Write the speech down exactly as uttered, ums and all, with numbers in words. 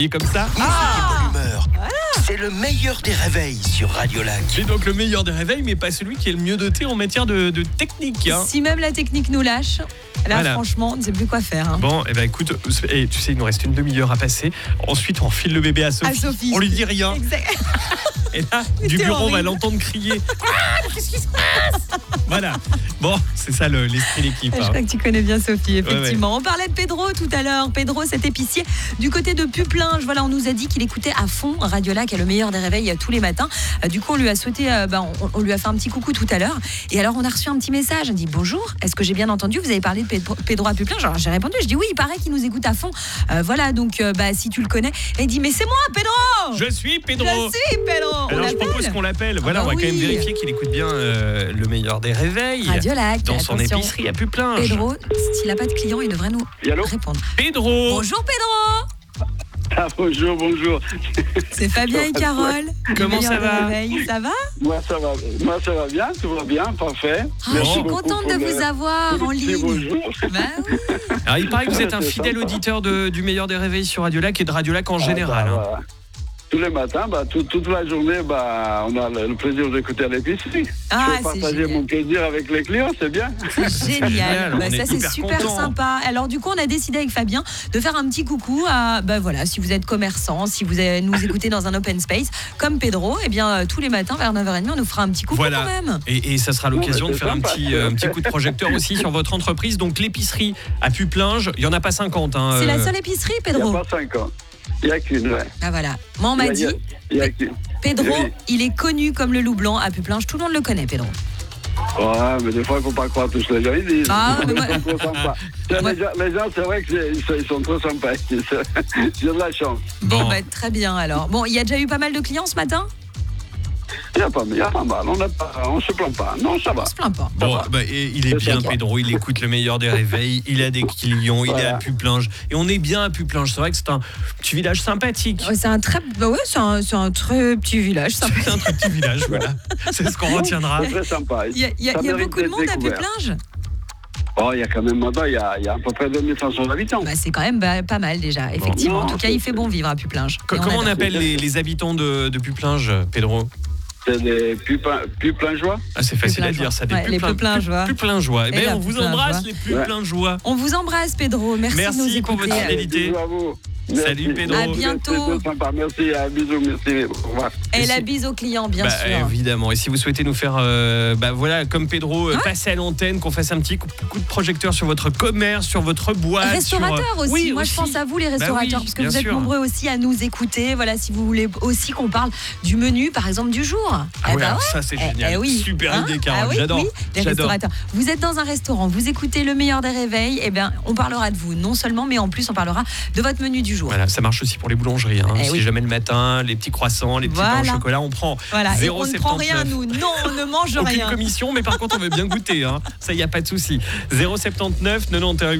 Et comme ça. Musique et bonne humeur. C'est le meilleur des réveils sur Radio Lac. C'est donc le meilleur des réveils, mais pas celui qui est le mieux doté en matière de, de technique. Hein. Si même la technique nous lâche, là Voilà. franchement, on ne sait plus quoi faire. Hein. Bon, et ben écoute, eh, tu sais, il nous reste une demi-heure à passer. Ensuite, on file le bébé à Sophie. À Sophie. On lui dit rien. Exact. Et là, Mais du t'es bureau, on va horrible. l'entendre crier. Ah, qu'est-ce qui se passe? Voilà. Bon, c'est ça le- l'esprit d'équipe. Je hein. crois que tu connais bien Sophie, effectivement. Ouais, On parlait de Pedro tout à l'heure. Pedro, cet épicier du côté de Puplinge. Voilà, on nous a dit qu'il écoutait à fond Radio Lac, le meilleur des réveils euh, tous les matins. Euh, Du coup, on lui a souhaité, euh, bah, on, on lui a fait un petit coucou tout à l'heure. Et alors, on a reçu un petit message. On dit bonjour. Est-ce que j'ai bien entendu? Vous avez parlé de Pedro, Pedro à Puplinge. Alors, j'ai répondu. Je dis oui, il paraît qu'il nous écoute à fond. Euh, voilà, donc euh, bah, si tu le connais. Et il dit mais c'est moi, Pedro. Je suis Pedro. Je suis Pedro. On Alors, je l'appelle. propose qu'on l'appelle. Voilà, Ah bah on va quand même oui. vérifier qu'il écoute bien euh, le meilleur des réveils. Radio Lac. Dans son attention. épicerie à Puplinge. Pedro, s'il n'a pas de client, il devrait nous Et allô répondre. Pedro. Bonjour Pedro. Ah, bonjour, bonjour. C'est Fabien et Carole. Comment Le ça meilleur va des réveils. Ça va? Moi ça va, moi ça va bien, tout va bien, parfait. Ah, Merci je suis beaucoup contente pour de le- vous avoir pour en le petit ligne. bonjour. Bah oui. Alors, il paraît que vous êtes un C'est fidèle sympa. auditeur de- du meilleur des réveils sur Radio Lac et de Radio Lac en général. Ah, hein. bah, voilà. Tous les matins, bah, tout- toute la journée, bah, on a le, le plaisir d'écouter à l'épicerie. Ah, Je peux c'est partager génial. mon plaisir avec les clients, c'est bien. C'est génial. génial, Bah, on ça, est c'est hyper super contents. sympa. Alors, du coup, on a décidé avec Fabien de faire un petit coucou à, bah voilà, si vous êtes commerçant, si vous avez- nous écoutez dans un open space, comme Pedro, eh bien, euh, tous les matins vers neuf heures trente, on nous fera un petit coucou Voilà. quand même. Et, et ça sera l'occasion Bon, de bah, faire un c'est sympa. petit, euh, un petit coup de projecteur aussi sur votre entreprise. Donc l'épicerie à Puplinge, il n'y en a pas cinquante. Hein, C'est la euh, seule épicerie, Il n'y Pedro. a pas cinq ans. Il n'y a qu'une, ouais. Ah voilà. Moi, on m'a Il y dit, a- Il y a qu'une. Pedro, Oui. il est connu comme le loup blanc à Puplinge. Tout le monde le connaît, Pedro. Ouais, mais des fois, il ne faut pas croire tous les gens, ils disent. Ah, mais Ils moi- sont trop sympas. Tiens, Ouais. Les gens, les gens, c'est vrai qu'ils sont, ils sont trop sympas. J'ai de la chance. Bon, Bon. bah, très bien alors. Bon, il y a déjà eu pas mal de clients ce matin? Il n'y a, pas- il y a pas mal, on ne se plaint pas. Non, ça va. On se plaint pas. Bon, bah, et il est C'est bien, sympa. Pedro. Il écoute le meilleur des réveils. Il a des clients. Il est Voilà. à Puplinge. Et on est bien à Puplinge. C'est vrai que c'est un petit village sympathique. Ouais, C'est un très, bah ouais, c'est un, c'est un très petit village. sympa. C'est un très petit village, voilà. C'est ce qu'on retiendra. C'est très sympa. Il y a, il y a- Ça il y a mérite beaucoup de d'être monde à découvert. Puplinge. Oh, il y a quand même maintenant, il y a, il y a à peu près deux mille cinq cents habitants. Bah, c'est quand même bah, pas mal déjà, effectivement. Non, en tout cas, c'est- il fait bon vivre à Puplinge. Co- Et Comment on adore. appelle les, les habitants de, de Puplinge, Pedro? C'est des pupins, pupins joie. Ah, c'est facile à Puplingeois. dire, ça. Des Ouais, les Puplingeois. Puplingeois. Eh Et ben, la on vous Puplingeois. embrasse, les Puplingeois. On vous embrasse, Pedro. Merci, de nous Merci pour écouter. votre fidélité. Bisous à vous. Salut, Merci. Pedro. À bientôt. C'est sympa. Merci, à bisous, merci. Au revoir. Et Et la si- bise aux clients, bien Bah, sûr. évidemment. Et si vous souhaitez nous faire, euh, bah, voilà, comme Pedro, euh, Ouais. passer à l'antenne, qu'on fasse un petit coup, coup de projecteur sur votre commerce, sur votre boîte. Restaurateurs sur, euh, aussi. Oui, Moi, aussi. je pense à vous, les restaurateurs, oui, parce que bien vous êtes sûr. nombreux aussi à nous écouter. Voilà, si vous voulez aussi qu'on parle du menu, par exemple, du jour. Ah Eh ouais, ben alors ouais. ça, c'est Eh, génial. eh oui. Super Hein idée, Carole. Ah oui, J'adore. oui, les J'adore. restaurateurs. Vous êtes dans un restaurant, vous écoutez le meilleur des réveils, eh bien, on parlera de vous, non seulement, mais en plus, on parlera de votre menu du jour. Voilà, ça marche aussi pour les boulangeries. Hein. Eh si oui. jamais le matin, les petits croissants, les petits pains Voilà. au chocolat, on prend Voilà, et zéro on ne prend rien, nous. Non, on ne mange Aucune rien. commission, mais par contre, on veut bien goûter. Hein. Ça, il n'y a pas de souci. zéro soixante-dix-neuf quatre-vingt-onze